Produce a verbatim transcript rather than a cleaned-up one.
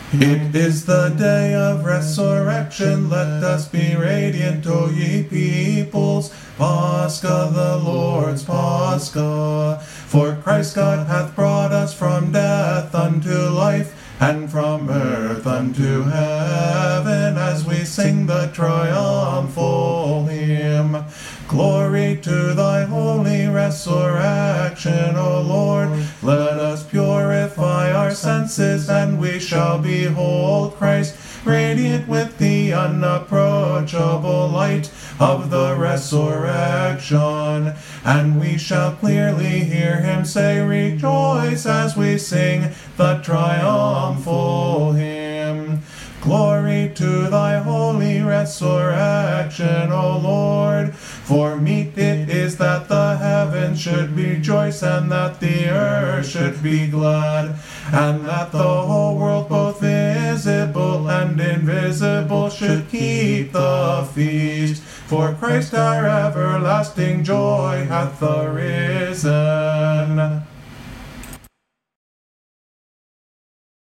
It is the day of resurrection, let us be radiant, O ye peoples. Pascha, the Lord's Pascha. For Christ God hath brought us from death unto life, and from earth unto heaven, as we sing the triumphal hymn. Glory to thy holy resurrection, O Lord. Let us purify our senses, and we shall behold Christ, radiant with the unapproachable light of the resurrection. And we shall clearly hear him say, rejoice, as we sing the triumphal hymn. Glory to thy holy resurrection, O Lord. For meet it is that the heavens should rejoice, and that the earth should be glad, and that the whole world, both visible and invisible, should keep the feast. For Christ our everlasting joy hath arisen.